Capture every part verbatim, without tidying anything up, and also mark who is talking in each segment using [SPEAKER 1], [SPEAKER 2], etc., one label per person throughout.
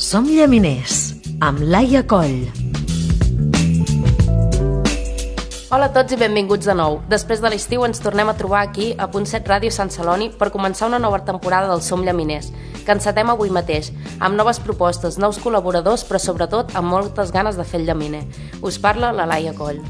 [SPEAKER 1] Som llaminers, amb Laia Coll.
[SPEAKER 2] Hola a tots i benvinguts de nou. Després de l'estiu ens tornem a trobar aquí a Punt set Ràdio Sant Celoni per començar una nova temporada del Som Llaminers, que encetem avui mateix, amb noves propostes, nous col·laboradors, però sobretot amb moltes ganes de fer el llaminer. Us parla la Laia Coll.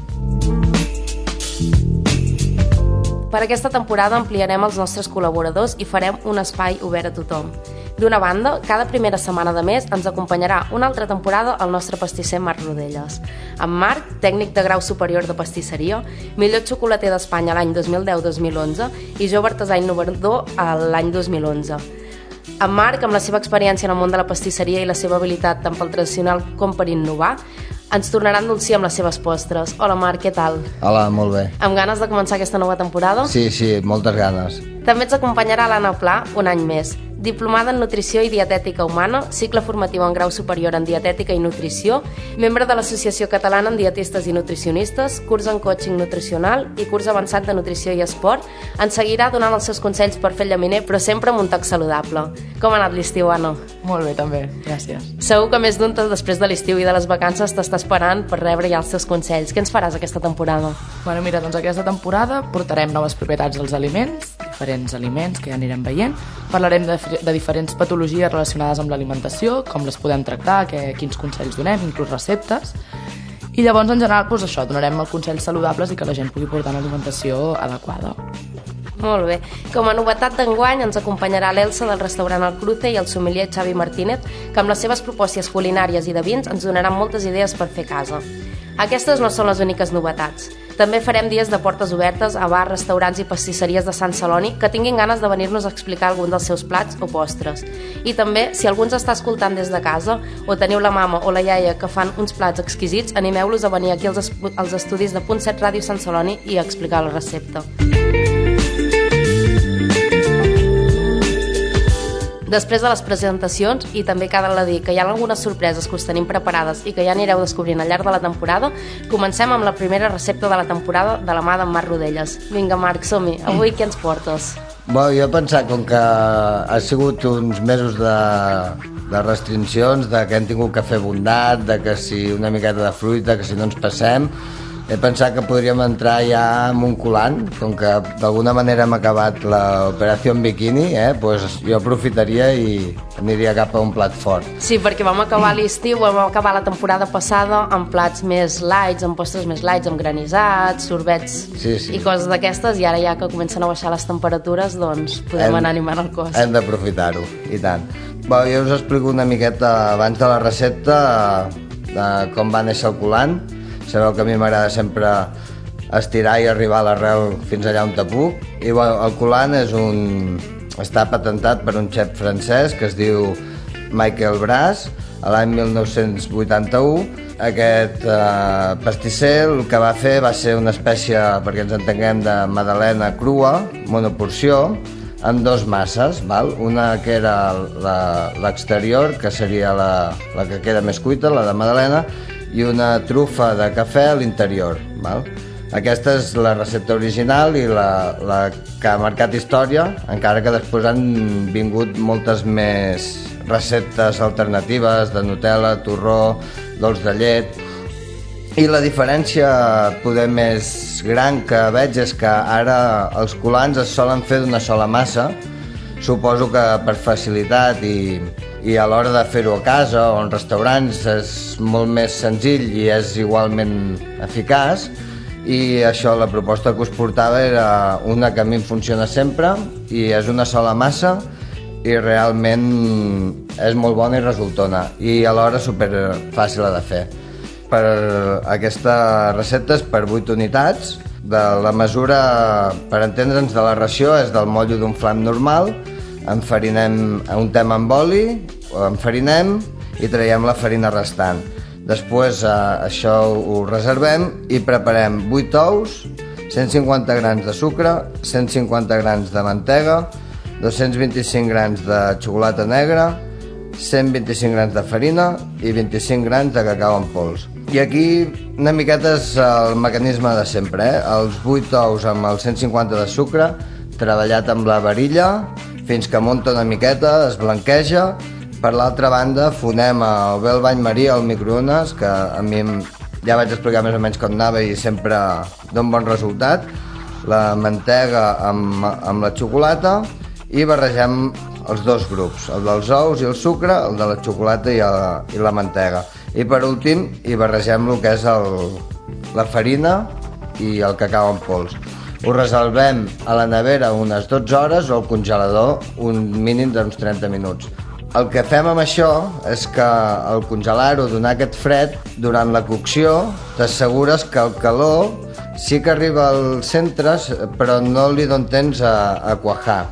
[SPEAKER 2] Per aquesta temporada ampliarem els nostres col·laboradors i farem un espai obert a tothom. D'una banda, cada primera setmana de mes ens acompanyarà una altra temporada el nostre pastisser Marc Rodelles. En Marc, tècnic de grau superior de pastisseria, millor xocolater d'Espanya l'any dos mil deu dos mil onze i jove artesà innovador l'any dos mil onze. En Marc, amb la seva experiència en el món de la pastisseria i la seva habilitat tant pel tradicional com per innovar, ens tornarà a endolcir amb les seves postres. Hola Marc, què tal?
[SPEAKER 3] Hola, molt bé.
[SPEAKER 2] Amb ganes de començar aquesta nova temporada?
[SPEAKER 3] Sí, sí, moltes ganes.
[SPEAKER 2] També ens acompanyarà l'Anna Pla un any més. Diplomada en Nutrició i Dietètica Humana, cicle formatiu en grau superior en Dietètica i Nutrició, membre de l'Associació Catalana en Dietistes i Nutricionistes, curs en coaching nutricional i curs avançat de Nutrició i Esport, ens seguirà donant els seus consells per fer el llaminer, però sempre amb un toc saludable. Com ha anat l'estiu, Anna?
[SPEAKER 4] Molt bé, també. Gràcies.
[SPEAKER 2] Segur que més d'un després de l'estiu i de les vacances t'està esperant per rebre ja els teus consells. Què ens faràs aquesta temporada?
[SPEAKER 4] Bueno, mira, doncs aquesta temporada portarem noves propietats dels aliments, diferents aliments que ja anirem veient. Parlarem de, de diferents patologies relacionades amb l'alimentació, com les podem tractar, que, quins consells donem, inclús receptes. I llavors, en general, doncs això, donarem els consells saludables i que la gent pugui portar una alimentació adequada.
[SPEAKER 2] Molt bé. Com a novetat d'enguany ens acompanyarà l'Elsa del restaurant El Cruce i el sommelier Xavi Martínez, que amb les seves propostes culinàries i de vins ens donaran moltes idees per fer a casa. Aquestes no són les úniques novetats. També farem dies de portes obertes a bars, restaurants i pastisseries de Sant Celoni que tinguin ganes de venir-nos a explicar algun dels seus plats o postres. I també, si algú ens està escoltant des de casa o teniu la mama o la iaia que fan uns plats exquisits, animeu-los a venir aquí als, als estudis de Punt set Ràdio Sant Celoni i a explicar la recepta. Després de les presentacions, i també cal dir que hi ha algunes sorpreses que us tenim preparades i que ja anireu descobrint al llarg de la temporada, comencem amb la primera recepta de la temporada de la mà d'en Marc Rodelles. Vinga, Marc, som-hi. Avui què ens portes?
[SPEAKER 3] Bé, jo he pensat, com que ha sigut uns mesos de, de restriccions, de que hem tingut que fer bondat, de que si una miqueta de fruita, que si no ens passem, he pensat que podríem entrar ja amb un colant, com que d'alguna manera hem acabat l'operació en biquini, eh? Pues jo aprofitaria i aniria cap a un plat fort.
[SPEAKER 2] Sí, perquè vam acabar l'estiu, vam acabar la temporada passada amb plats més lights, amb postres més lights, amb granissats, sorbets
[SPEAKER 3] sí, sí.
[SPEAKER 2] i coses d'aquestes, i ara ja que comencen a baixar les temperatures, doncs podem hem, anar animant el cos.
[SPEAKER 3] Hem d'aprofitar-ho, i tant. Bé, jo us explico una miqueta abans de la recepta de com va néixer el colant. Sabeu que a mi m'agrada sempre estirar i arribar a l'arrel fins allà on te puc. I bueno, el colant és un... està patentat per un xef francès que es diu Michael Bras a l'any mil nou-cents vuitanta-u. Aquest eh, pastisser el que va fer va ser una espècie, perquè ens entenguem, de magdalena crua, monoporció, amb dos masses, val? Una que era l'exterior, que seria la, la que queda més cuita, la de magdalena, i una trufa de cafè a l'interior. Aquesta és la recepta original i la, la que ha marcat història, encara que després han vingut moltes més receptes alternatives de Nutella, torró, dolç de llet. I la diferència poder més gran que veig és que ara els colants es solen fer d'una sola massa. Suposo que per facilitat i, i a l'hora de fer-ho a casa o en restaurants és molt més senzill i és igualment eficaç, i això, la proposta que us portava era una que a mi em funciona sempre i és una sola massa i realment és molt bona i resultona i alhora super fàcil de fer. Per aquesta recepta és per vuit unitats. De la mesura, per entendre'ns, de la ració és del motllo d'un flam normal. Enfarinem, untem amb oli, enfarinem i traiem la farina restant. Després eh, això ho reservem i preparem vuit ous, cent cinquanta grams de sucre, cent cinquanta grams de mantega, dos-cents vint-i-cinc grams de xocolata negra, cent vint-i-cinc grams de farina i vint-i-cinc grams de cacau en pols. I aquí una miqueta és el mecanisme de sempre, eh? Els vuit ous amb els cent cinquanta de sucre, treballat amb la varilla fins que munta una miqueta, es blanqueja, Per l'altra banda, fonem el bé el bany marí al microones, que a mi ja vaig explicar més o menys com anava i sempre dona bon resultat. La mantega amb, amb la xocolata i barregem els dos grups, el dels ous i el sucre, el de la xocolata i, el, i la mantega. I per últim hi barregem el que és el, la farina i el cacau en pols. Ho reservem a la nevera unes dotze hores o al congelador un mínim d'uns trenta minuts. El que fem amb això és que al congelar-ho, donar aquest fred, durant la cocció t'assegures que el calor sí que arriba als centres, però no li dona temps a, a quajar.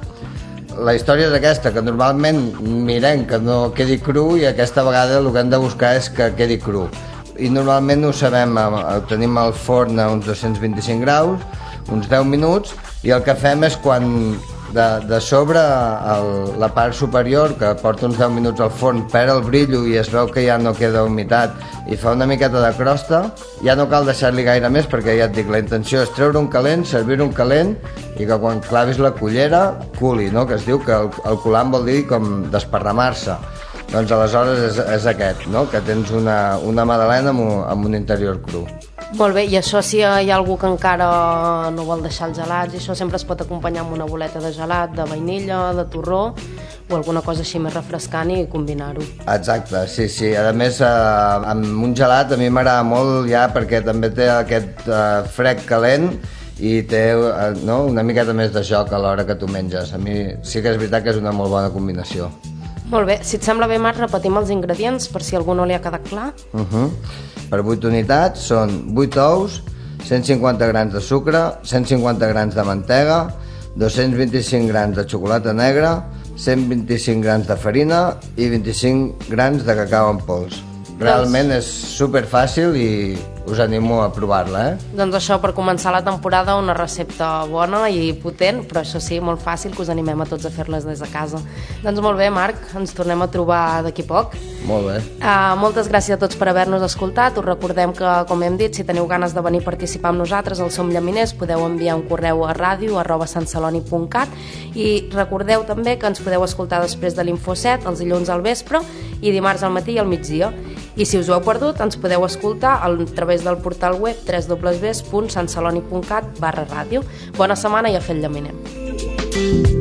[SPEAKER 3] La història és aquesta, que normalment mirem que no quedi cru i aquesta vegada el que hem de buscar és que quedi cru. I normalment ho sabem, tenim el forn a uns dos-cents vint-i-cinc graus, uns deu minuts, i el que fem és quan de, de sobre el, la part superior, que porta uns deu minuts al forn, perd el brillo i es veu que ja no queda humitat i fa una miqueta de crosta, ja no cal deixar-li gaire més perquè ja et dic, la intenció és treure un calent, servir un calent i que quan clavis la cullera culi, no? Que es diu que el, el colant vol dir com desparramar-se. Doncs aleshores és, és aquest, no? Que tens una, una magdalena amb un, amb un interior cru.
[SPEAKER 2] Molt bé, i això si hi ha algú que encara no vol deixar els gelats, i això sempre es pot acompanyar amb una boleta de gelat, de vainilla, de torró, o alguna cosa així més refrescant i combinar-ho.
[SPEAKER 3] Exacte, sí, sí. A més, eh, amb un gelat a mi m'agrada molt ja perquè també té aquest eh, fred calent i té eh, no, una miqueta més de joc a l'hora que tu menges. A mi sí que és veritat que és una molt bona combinació.
[SPEAKER 2] Molt bé, si et sembla bé, Marc, repetim els ingredients per si a algú no li ha quedat clar.
[SPEAKER 3] Uh -huh. Per vuit unitats són vuit ous, cent cinquanta grams de sucre, cent cinquanta grams de mantega, dos-cents vint-i-cinc grams de xocolata negra, cent vint-i-cinc grams de farina i vint-i-cinc grams de cacau en pols. Realment és superfàcil i us animo a provar-la, eh?
[SPEAKER 2] Doncs això, per començar la temporada, una recepta bona i potent, però això sí, molt fàcil, que us animem a tots a fer-les des de casa. Doncs molt bé, Marc, ens tornem a trobar d'aquí poc.
[SPEAKER 3] Molt bé.
[SPEAKER 2] Uh, moltes gràcies a tots per haver-nos escoltat. Us recordem que, com hem dit, si teniu ganes de venir a participar amb nosaltres al Som Llaminers, podeu enviar un correu a ràdio arroba santceloni punt cat i recordeu també que ens podeu escoltar després de l'Info set, els dilluns al vespre i dimarts al matí i al migdia. I si us ho heu perdut, ens podeu escoltar a través del portal web w w w punt santceloni punt cat barra ràdio. Bona setmana i a fer el llaminer.